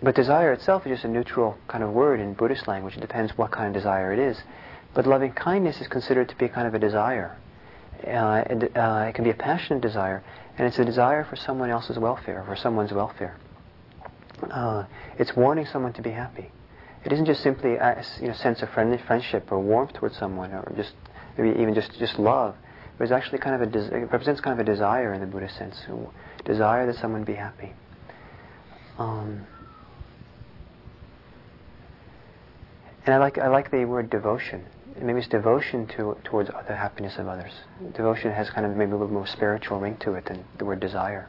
But desire itself is just a neutral kind of word in Buddhist language. It depends what kind of desire it is. But loving kindness is considered to be kind of a desire. It can be a passionate desire, and it's a desire for someone else's welfare, for someone's welfare. It's wanting someone to be happy. It isn't just simply a sense of friendship or warmth towards someone, or just maybe even just love. But it's actually kind of it represents kind of a desire in the Buddhist sense, a desire that someone be happy. And I like the word devotion. Maybe it's devotion towards the happiness of others. Devotion has kind of maybe a little more spiritual ring to it than the word desire.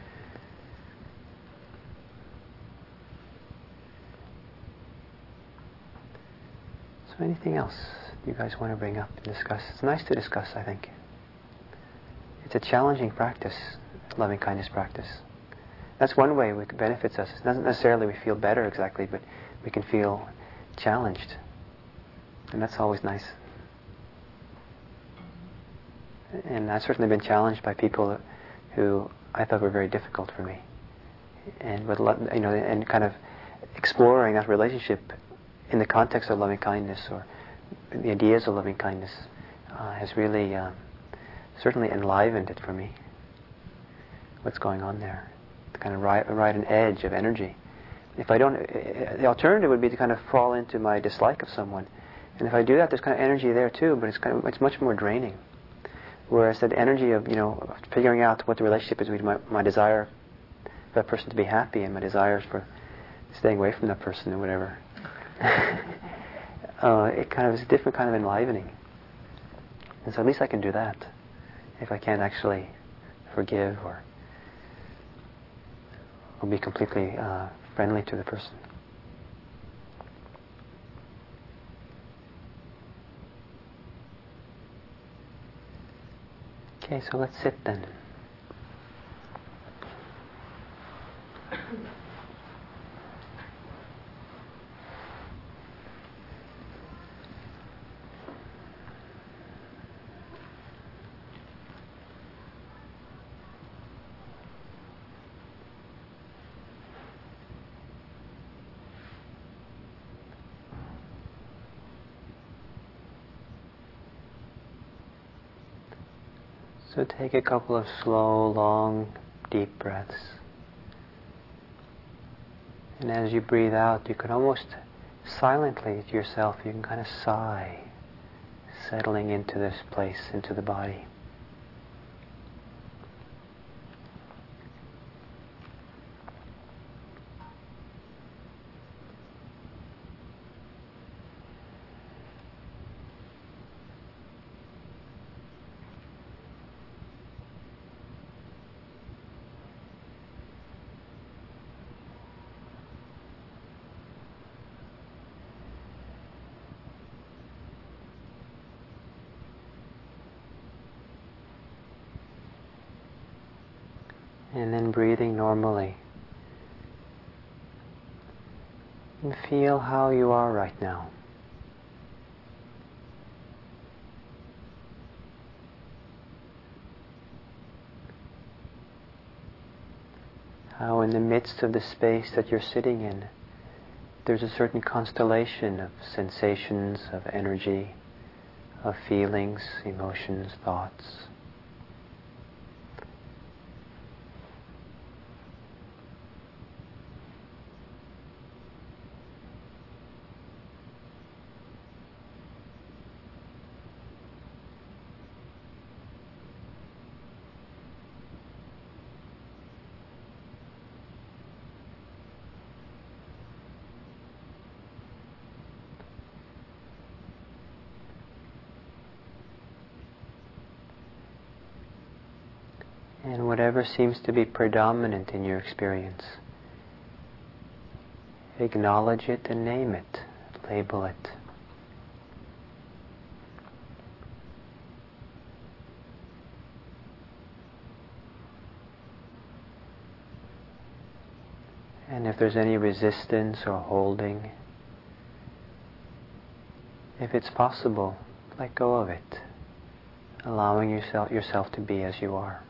So anything else you guys want to bring up and discuss? It's nice to discuss, I think. It's a challenging practice, loving kindness practice. That's one way it benefits us. It doesn't necessarily we feel better exactly, but we can feel challenged. And that's always nice. And I've certainly been challenged by people who I thought were very difficult for me. And and kind of exploring that relationship in the context of loving kindness or the ideas of loving kindness has really certainly enlivened it for me. What's going on there? To kind of ride an edge of energy. If I don't, the alternative would be to kind of fall into my dislike of someone. And if I do that, there's kind of energy there too, but it's much more draining. Whereas that energy of figuring out what the relationship is between my desire for that person to be happy and my desires for staying away from that person or whatever, it kind of is a different kind of enlivening. And so at least I can do that if I can't actually forgive or be completely friendly to the person. Okay, so let's sit then. So take a couple of slow, long, deep breaths. And as you breathe out, you can almost silently to yourself, you can kind of sigh, settling into this place, into the body. And then breathing normally. And feel how you are right now. How in the midst of the space that you're sitting in, there's a certain constellation of sensations, of energy, of feelings, emotions, thoughts. And whatever seems to be predominant in your experience, acknowledge it and name it, label it. And if there's any resistance or holding, if it's possible, let go of it, allowing yourself to be as you are.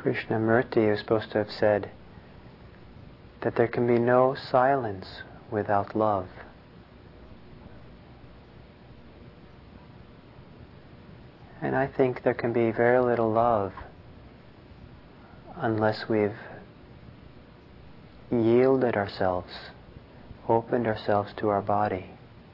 Krishnamurti is supposed to have said that there can be no silence without love. And I think there can be very little love unless we've yielded ourselves, opened ourselves to our body.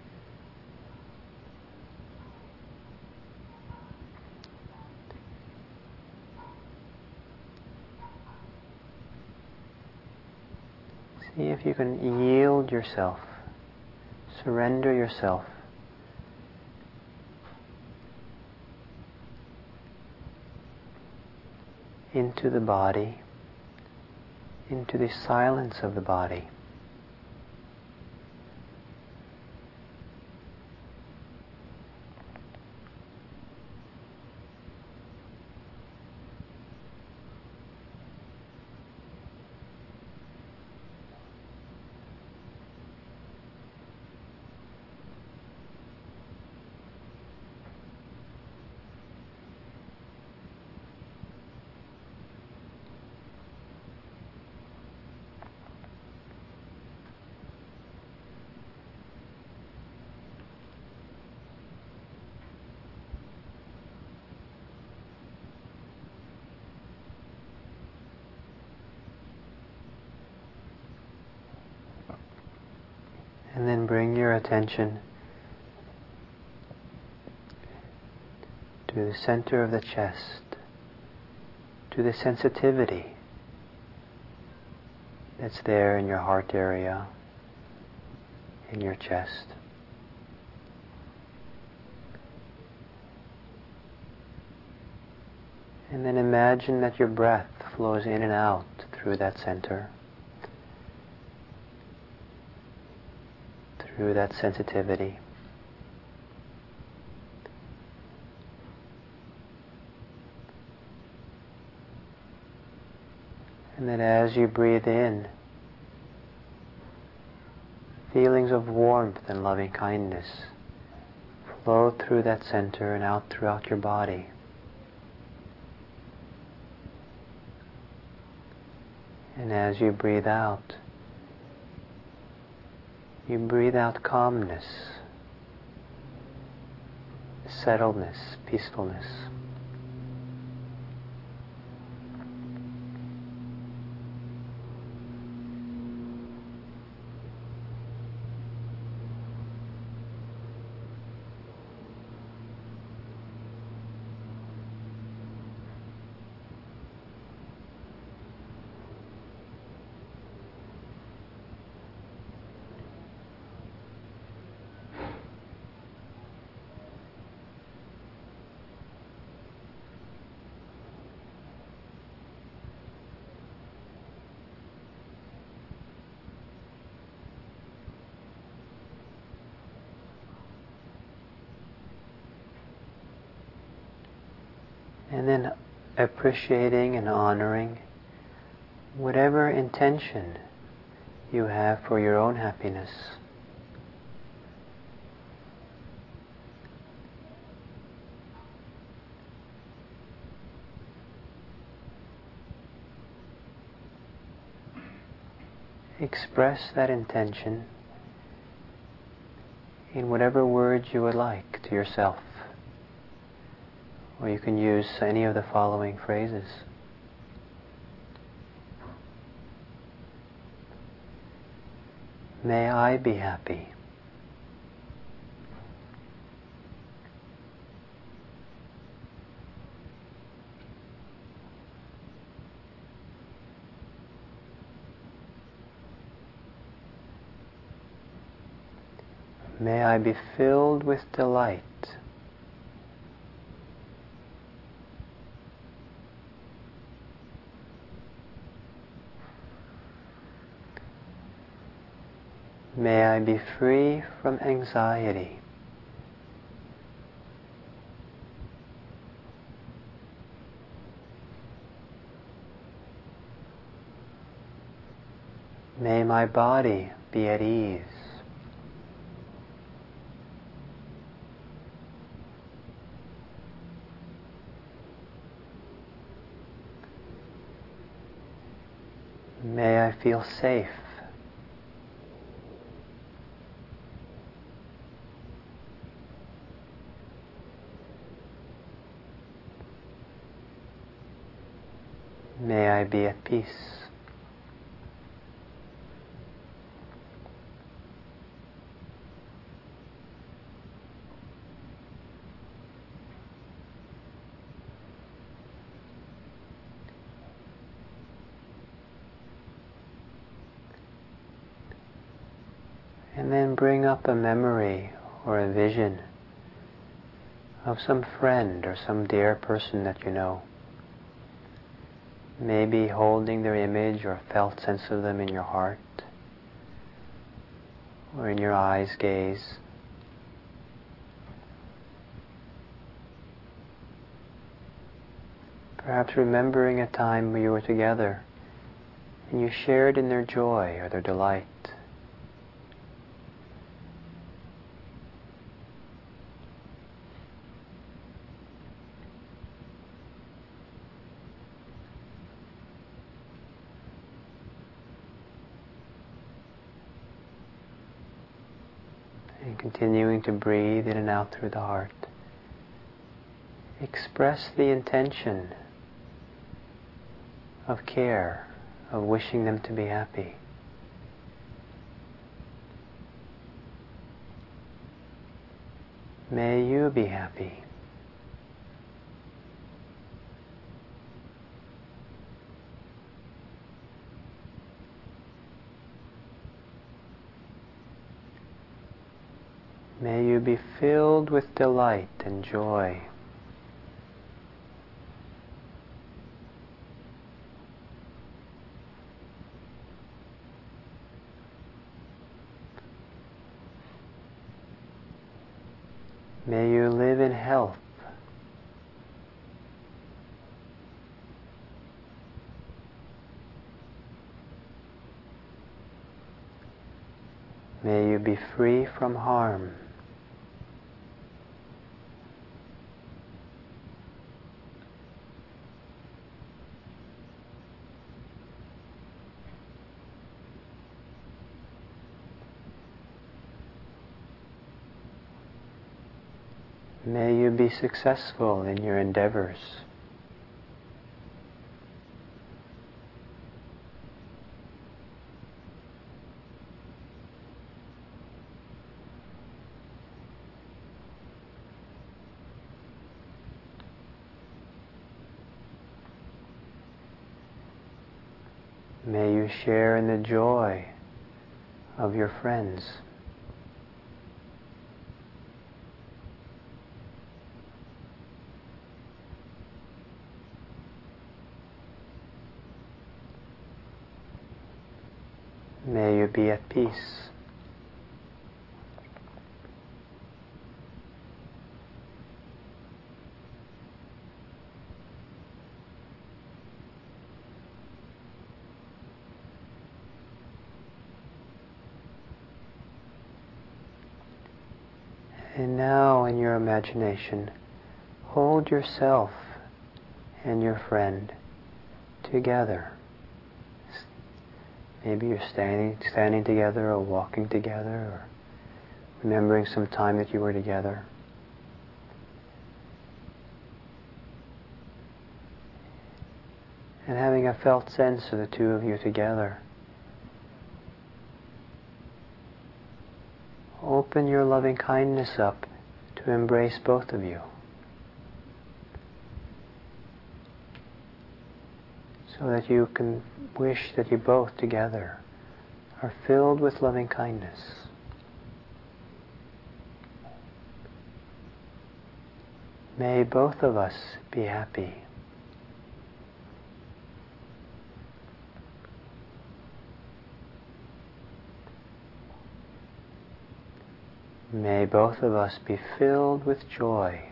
See if you can yield yourself, surrender yourself into the body, into the silence of the body. And then bring your attention to the center of the chest, to the sensitivity that's there in your heart area, in your chest. And then imagine that your breath flows in and out through that center, through that sensitivity. And then as you breathe in, feelings of warmth and loving kindness flow through that center and out throughout your body. And as you breathe out calmness, settledness, peacefulness. And then appreciating and honoring whatever intention you have for your own happiness. Express that intention in whatever words you would like to yourself. Or you can use any of the following phrases. May I be happy. May I be filled with delight. May I be free from anxiety. May my body be at ease. May I feel safe. May I be at peace. And then bring up a memory or a vision of some friend or some dear person that you know. Maybe holding their image or felt sense of them in your heart or in your eyes gaze. Perhaps remembering a time when you were together and you shared in their joy or their delight. And continuing to breathe in and out through the heart. Express the intention of care, of wishing them to be happy. May you be happy. May you be filled with delight and joy. May you live in health. May you be free from harm. May you be successful in your endeavors. May you share in the joy of your friends. May you be at peace. And now in your imagination, hold yourself and your friend together. Maybe you're standing together or walking together or remembering some time that you were together. And having a felt sense of the two of you together. Open your loving kindness up to embrace both of you. So that you can wish that you both together are filled with loving kindness. May both of us be happy. May both of us be filled with joy.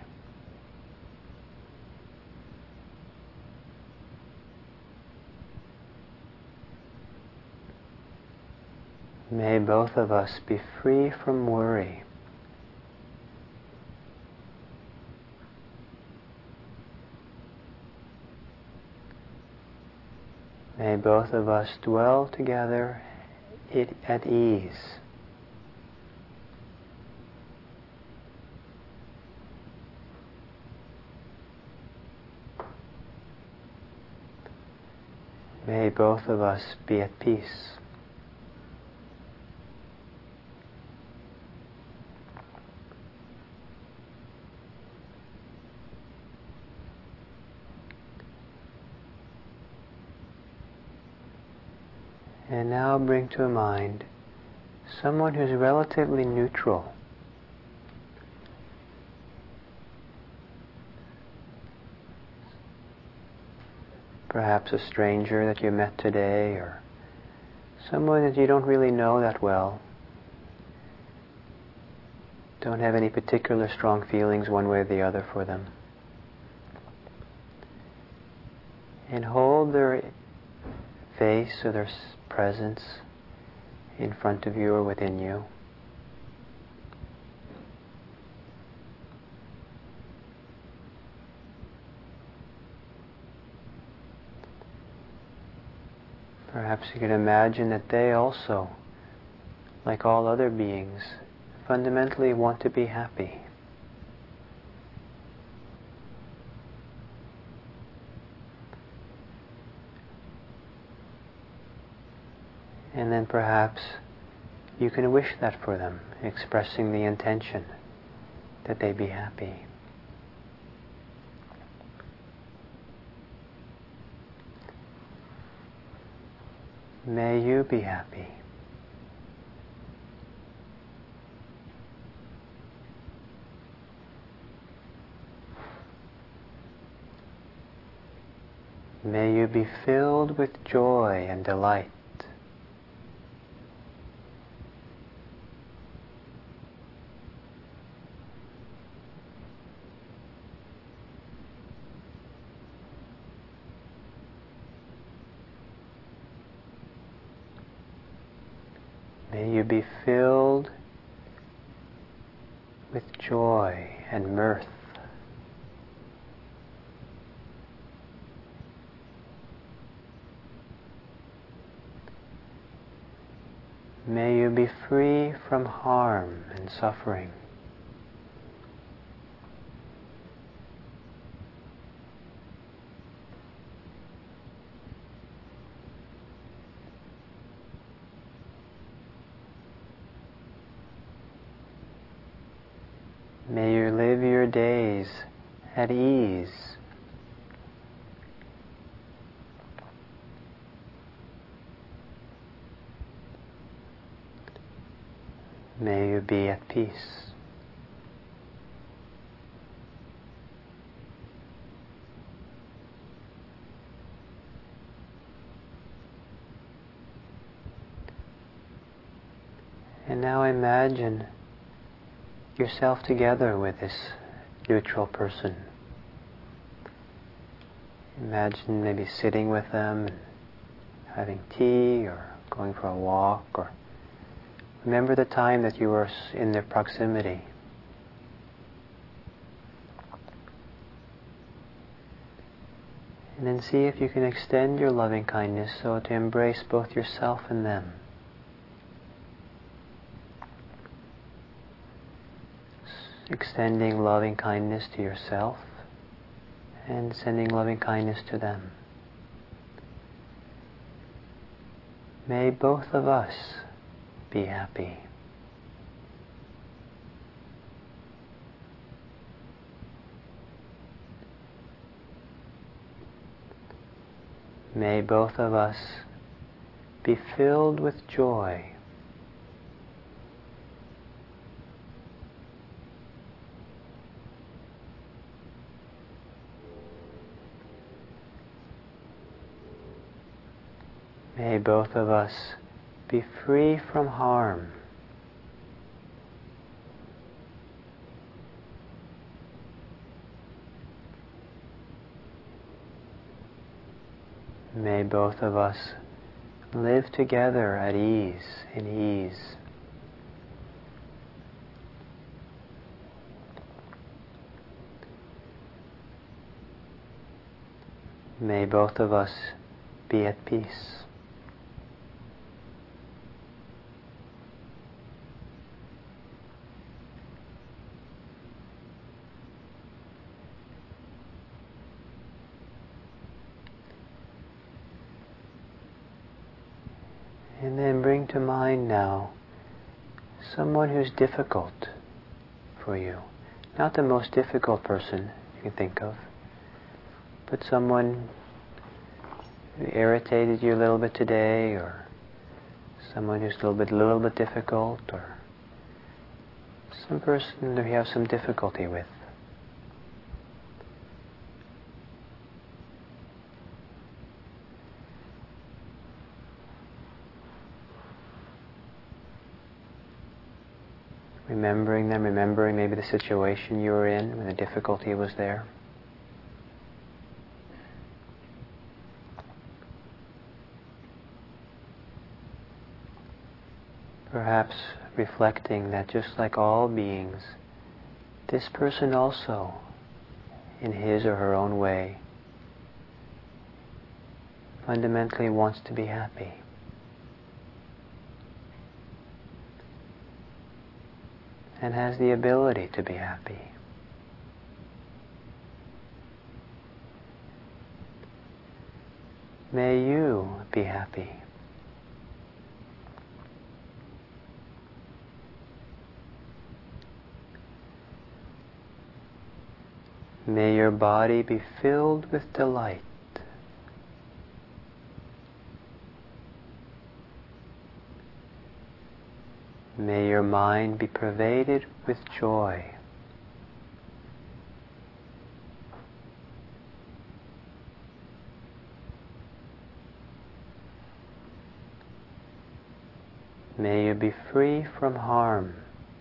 May both of us be free from worry. May both of us dwell together at ease. May both of us be at peace. And now bring to mind someone who's relatively neutral. Perhaps a stranger that you met today, or someone that you don't really know that well. Don't have any particular strong feelings one way or the other for them. And hold their face or their presence in front of you or within you. Perhaps you can imagine that they also, like all other beings, fundamentally want to be happy. And then perhaps you can wish that for them, expressing the intention that they be happy. May you be happy. May you be filled with joy and delight. May you be filled with joy and mirth. May you be free from harm and suffering. May you live your days at ease. May you be at peace. And now imagine yourself together with this neutral person. Imagine maybe sitting with them, and having tea, or going for a walk, or remember the time that you were in their proximity. And then see if you can extend your loving kindness so to embrace both yourself and them. Extending loving kindness to yourself and sending loving kindness to them. May both of us be happy. May both of us be filled with joy. May both of us be free from harm. May both of us live together at ease, in ease. May both of us be at peace. And then bring to mind now someone who's difficult for you. Not the most difficult person you can think of, but someone who irritated you a little bit today, or someone who's a little bit difficult, or some person that you have some difficulty with. Remembering them, remembering maybe the situation you were in when the difficulty was there. Perhaps reflecting that just like all beings, this person also, in his or her own way, fundamentally wants to be happy. And has the ability to be happy. May you be happy. May your body be filled with delight. May your mind be pervaded with joy. May you be free from harm.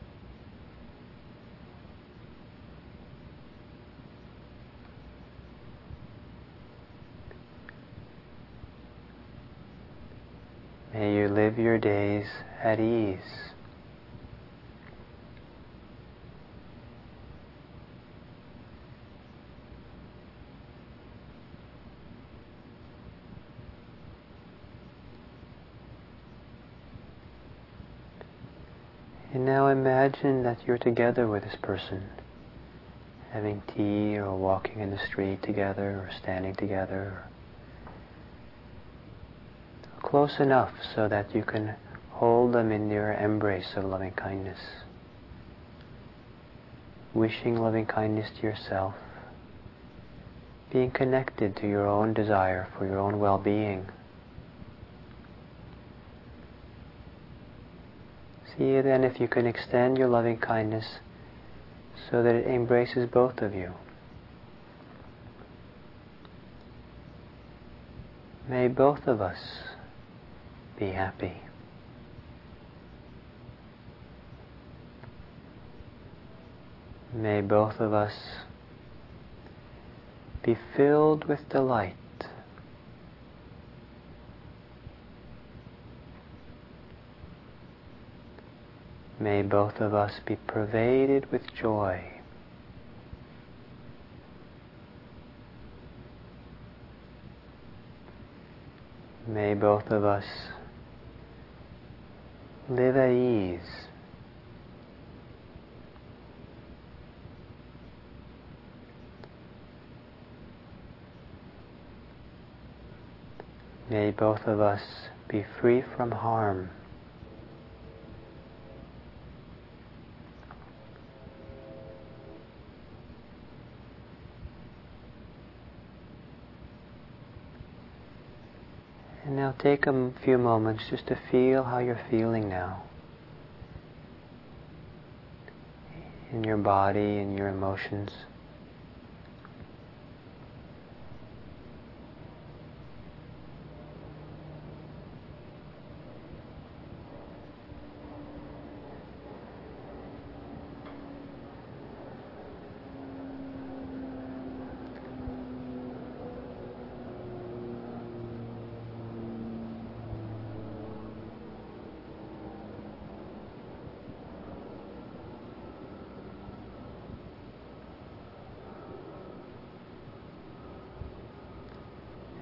May you live your days at ease. And now imagine that you're together with this person, having tea or walking in the street together or standing together, or close enough so that you can hold them in your embrace of loving kindness, wishing loving kindness to yourself, being connected to your own desire for your own well-being. See then if you can extend your loving kindness so that it embraces both of you. May both of us be happy. May both of us be filled with delight. May both of us be pervaded with joy. May both of us live at ease. May both of us be free from harm. And now take a few moments just to feel how you're feeling now. In your body, in your emotions.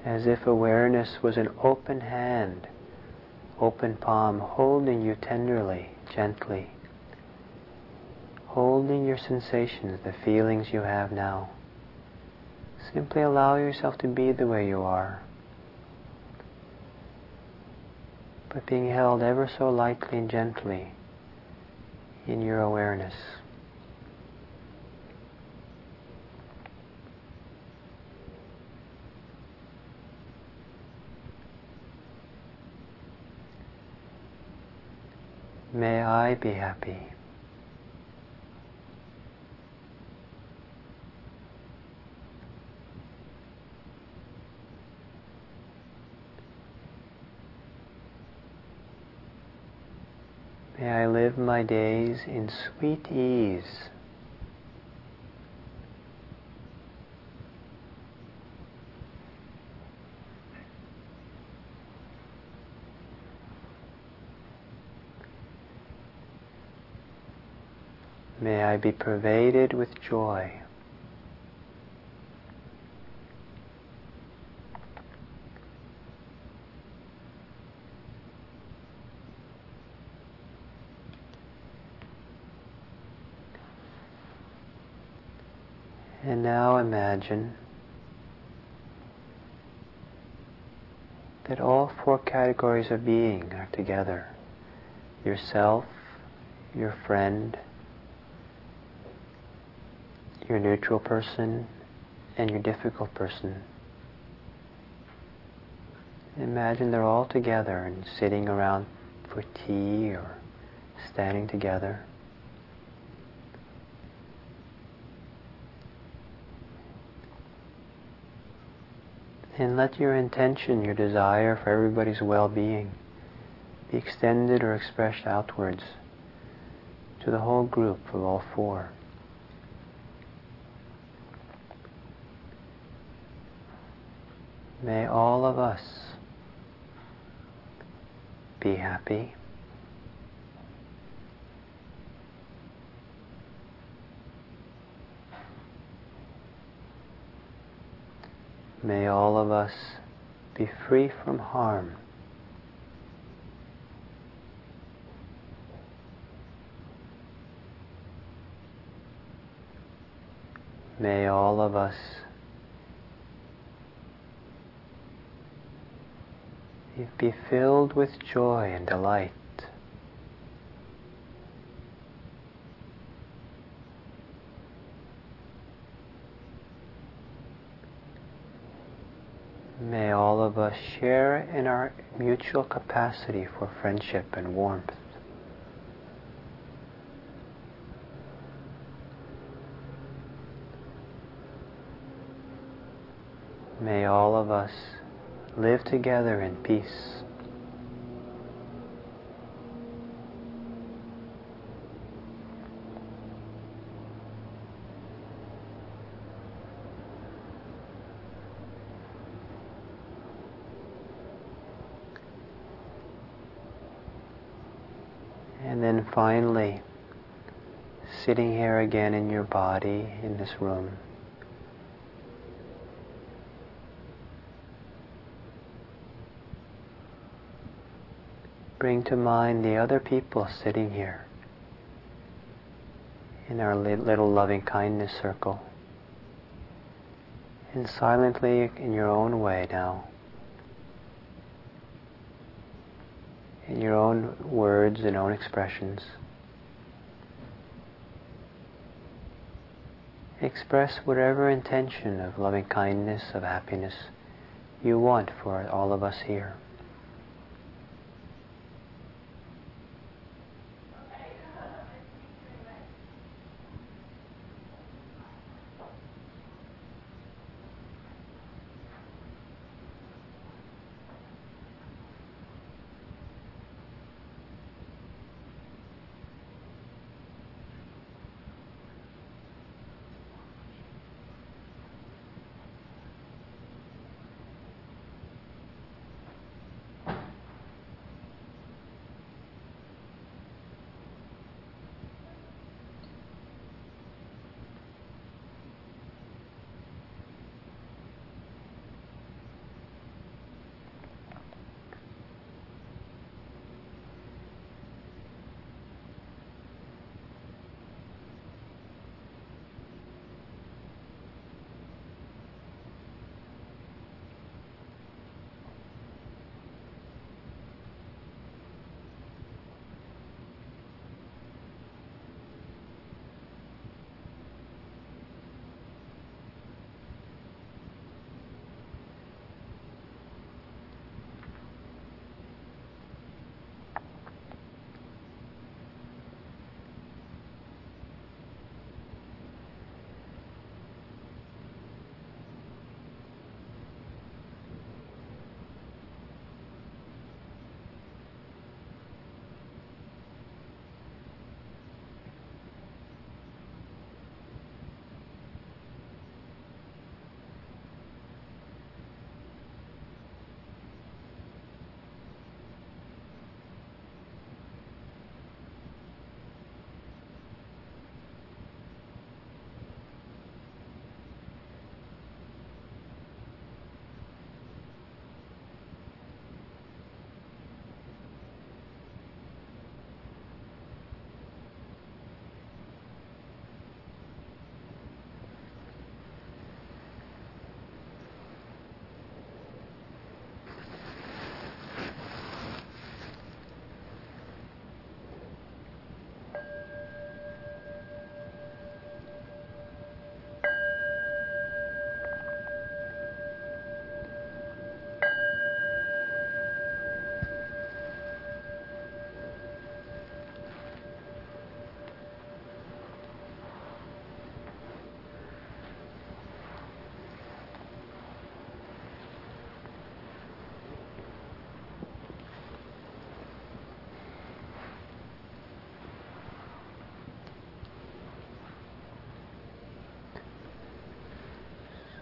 as if awareness was an open hand, open palm, holding you tenderly, gently, holding your sensations, the feelings you have now. Simply allow yourself to be the way you are, but being held ever so lightly and gently in your awareness. May I be happy. May I live my days in sweet ease. May I be pervaded with joy. And now imagine that all four categories of being are together. Yourself, your friend, your neutral person, and your difficult person. Imagine they're all together and sitting around for tea or standing together. And let your intention, your desire for everybody's well-being be extended or expressed outwards to the whole group of all four. May all of us be happy. May all of us be free from harm. May all of us be filled with joy and delight. May all of us share in our mutual capacity for friendship and warmth. May all of us live together in peace. And then finally, sitting here again in your body, in this room, bring to mind the other people sitting here in our little loving kindness circle. And silently, in your own way now, in your own words and own expressions, express whatever intention of loving kindness, of happiness you want for all of us here.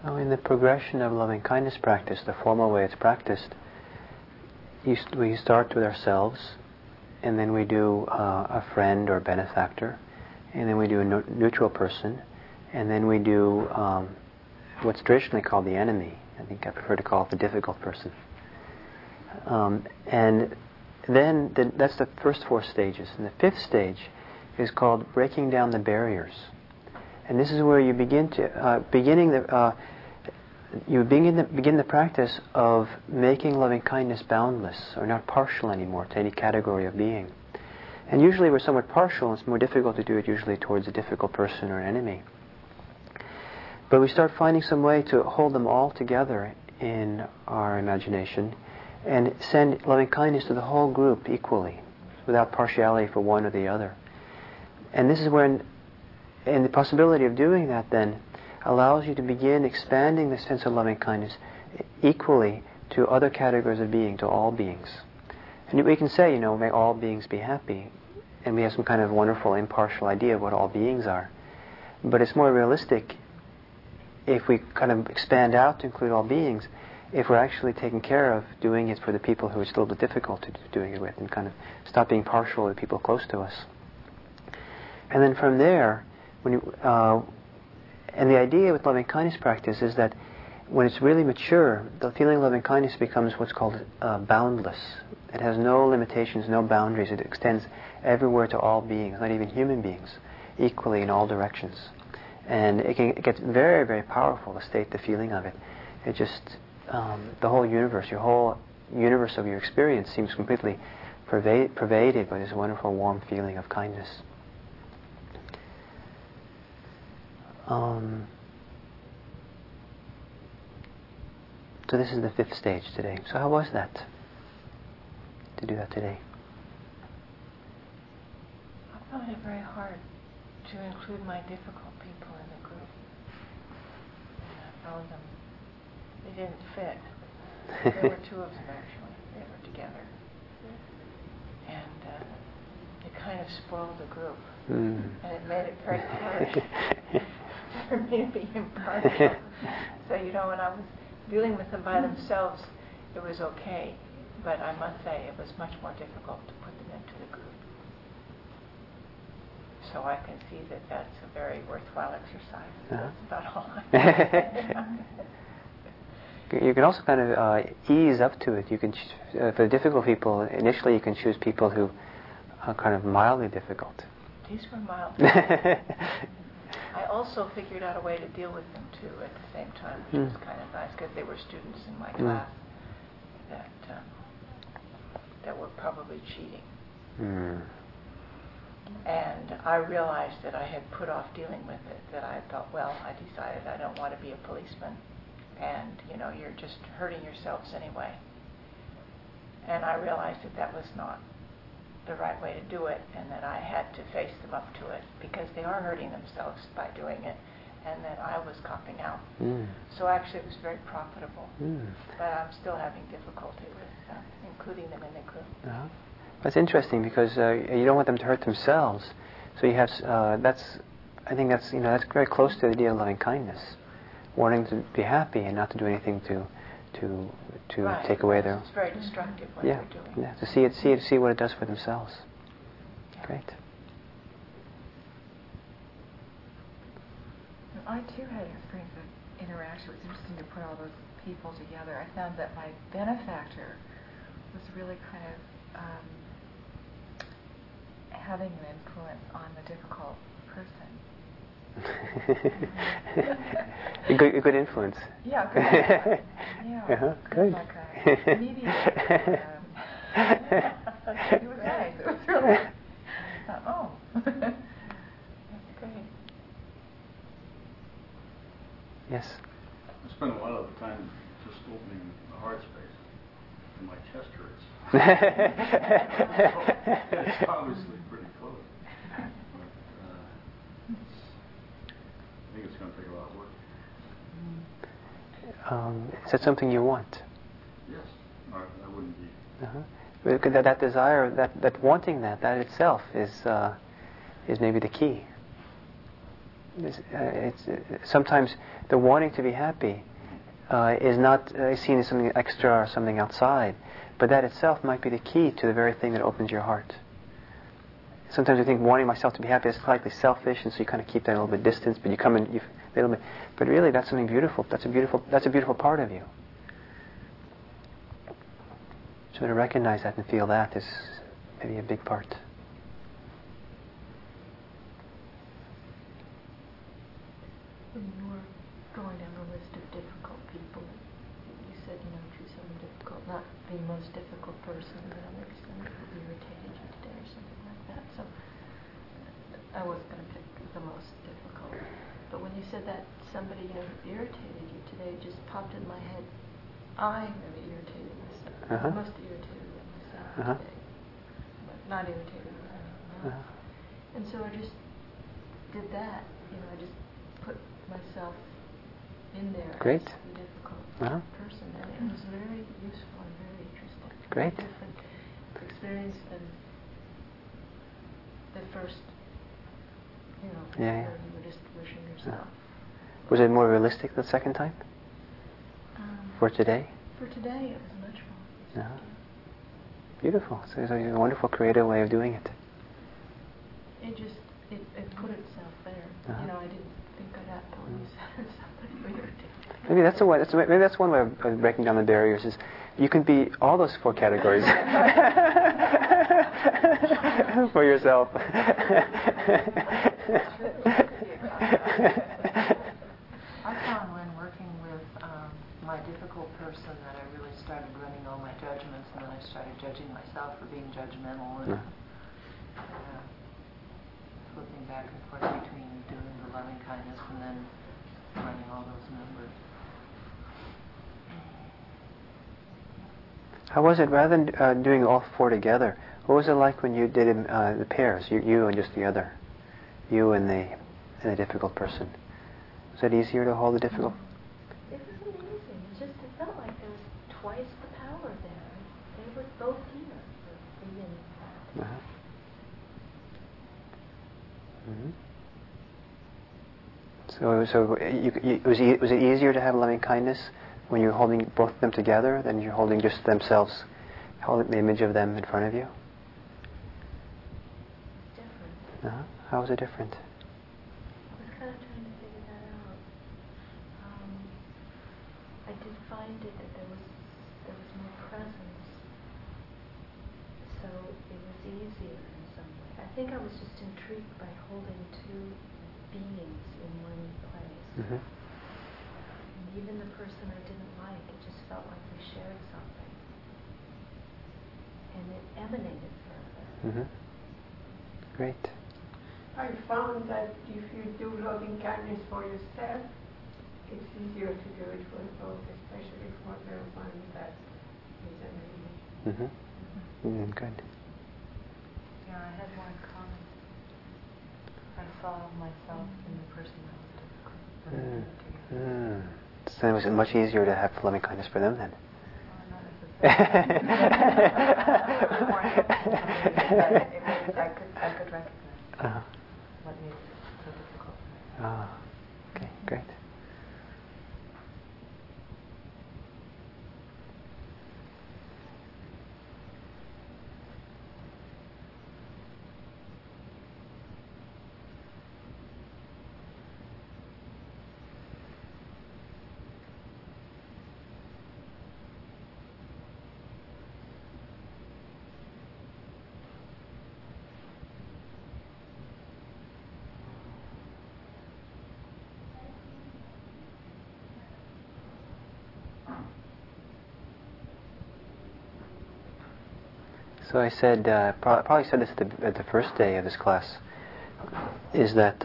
Oh, in the progression of loving kindness practice, the formal way it's practiced, we start with ourselves, and then we do a friend or benefactor, and then we do a neutral person, and then we do what's traditionally called the enemy. I think I prefer to call it the difficult person. And then that's the first 4 stages. And the 5th stage is called breaking down the barriers. And this is where you begin the practice of making loving kindness boundless, or not partial anymore to any category of being. And usually we're somewhat partial, and it's more difficult to do it usually towards a difficult person or an enemy. But we start finding some way to hold them all together in our imagination and send loving kindness to the whole group equally, without partiality for one or the other. And this is when, and the possibility of doing that then allows you to begin expanding the sense of loving kindness equally to other categories of being, to all beings. And we can say, may all beings be happy, and we have some kind of wonderful impartial idea of what all beings are. But it's more realistic if we kind of expand out to include all beings, if we're actually taking care of doing it for the people who it's a little bit difficult to doing it with, and kind of stop being partial to people close to us. And then from there, and the idea with loving kindness practice is that when it's really mature, the feeling of loving kindness becomes what's called boundless. It has no limitations, no boundaries. It extends everywhere to all beings, not even human beings, equally in all directions. And it gets very, very powerful to state the feeling of it. It just, the whole universe, your whole universe of your experience seems completely pervaded by this wonderful, warm feeling of kindness. So this is the 5th stage today. So how was that, to do that today? I found it very hard to include my difficult people in the group. And I found them, they didn't fit. There were 2 of them actually. They were together. And it kind of spoiled the group. And it made it very hard for me to be impartial. So, when I was dealing with them by themselves, it was okay. But I must say, it was much more difficult to put them into the group. So I can see that that's a very worthwhile exercise. That's about all I You can also kind of ease up to it. You can, for the difficult people, initially you can choose people who are kind of mildly difficult. These were mild. I also figured out a way to deal with them too at the same time, which was kind of nice, because they were students in my class that were probably cheating. And I realized that I had put off dealing with it, that I thought, I decided I don't want to be a policeman, and you're just hurting yourselves anyway. And I realized that that was not the right way to do it, and that I had to face them up to it, because they are hurting themselves by doing it, and that I was copping out. So actually it was very profitable, but I'm still having difficulty with including them in the group. That's interesting, because you don't want them to hurt themselves, so you have I think that's very close to the idea of loving kindness, wanting to be happy and not to do anything to take away their. It's very destructive what they're doing. Yeah, to see what it does for themselves. Yeah. Great. I too had an experience of interaction. It was interesting to put all those people together. I found that my benefactor was really kind of having an influence on the difficult person. a good influence. Yeah, good influence. Yeah. Good. Like a mediator. It was nice. It was really. I thought, that's great. Yes. I spent a lot of the time just opening the heart space, and my chest hurts. It's obviously pretty close. But, I think it's going to take a lot of work. Is that something you want? Yes. I wouldn't be. That desire, that wanting that itself is maybe the key. Sometimes the wanting to be happy is not seen as something extra or something outside, but that itself might be the key to the very thing that opens your heart. Sometimes we think wanting myself to be happy is slightly selfish, and so you kind of keep that a little bit distance, but you come in a little bit. But really, that's something beautiful. That's a beautiful part of you. So to recognize that and feel that is maybe a big part. When you were going down a list of difficult people, you said, choose someone difficult, not the most difficult person, but maybe someone who irritated you today or something like that. So I wasn't going to pick the most difficult. But when you said that somebody, who irritated you today, just popped in my head, I really irritated myself. Most irritated with myself today. But not irritated with anyone else. And so I just did that. I just put myself in there Great. as the difficult person. And it was very useful and very interesting. Great. Different experience than the first, where you were just wishing yourself. Was it more realistic the second time? For today? For today, it was much more. Beautiful. So it's a wonderful creative way of doing it. It put itself there. I didn't think I'd have to use somebody who irritated. Maybe that's one way of breaking down the barriers. Is you can be all those 4 categories for yourself. I found when working with my difficult person that I really started running all my judgments, and then I started judging myself for being judgmental and flipping back and forth between doing the loving kindness and then running all those numbers. How was it, rather than doing all 4 together, what was it like when you did the pairs, you and just the other, you and the difficult person? Was it easier to hold the difficult? It was amazing. It felt like there was twice the power there. They were both here for me, in fact. So was it easier to have loving kindness when you're holding both of them together than you're holding just themselves, holding the image of them in front of you? Different. How was it different? I was kind of trying to figure that out. I did find it that there was more presence, so it was easier in some way. I think I was just intrigued by holding 2 beings in one place. And even the person I didn't like, it just felt like we shared something. And it emanated further. Great. I found that if you do loving kindness for yourself, it's easier to do it for both, especially for the one that is enemy. Good. Yeah, I had more in common. I saw myself in the person that was difficult. So was it much easier to have loving kindness for them then? Not necessarily. I could recognize what made it so difficult. Okay, great. So I said, probably said this at the first day of this class, is that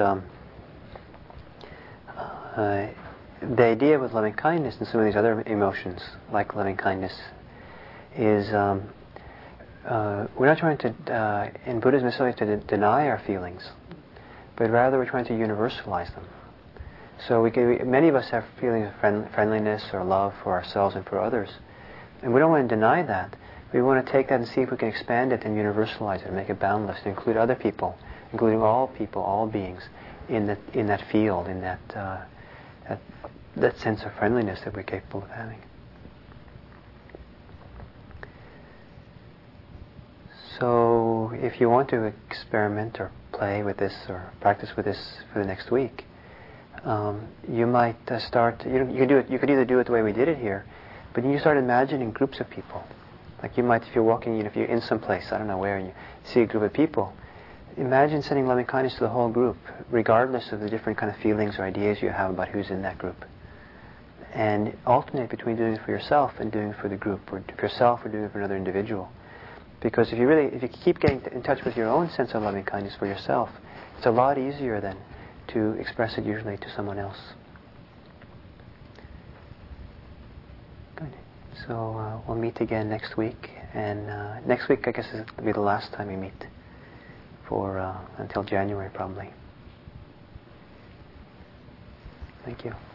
the idea with loving kindness and some of these other emotions, like loving kindness, is we're not trying to, in Buddhism, necessarily to deny our feelings, but rather we're trying to universalize them. So many of us have feelings of friendliness or love for ourselves and for others, and we don't want to deny that. We want to take that and see if we can expand it and universalize it and make it boundless, to include other people, including all beings, in that field, in that sense of friendliness that we're capable of having. So if you want to experiment or play with this or practice with this for the next week, you might start. You can do it. You could either do it the way we did it here, but you start imagining groups of people. Like you might, if you're walking, if you're in some place, I don't know where, and you see a group of people, imagine sending loving kindness to the whole group, regardless of the different kind of feelings or ideas you have about who's in that group. And alternate between doing it for yourself and doing it for the group, or for yourself or doing it for another individual. Because if you keep getting in touch with your own sense of loving kindness for yourself, it's a lot easier then to express it usually to someone else. Good. So we'll meet again next week, and next week I guess will be the last time we meet for until January probably. Thank you.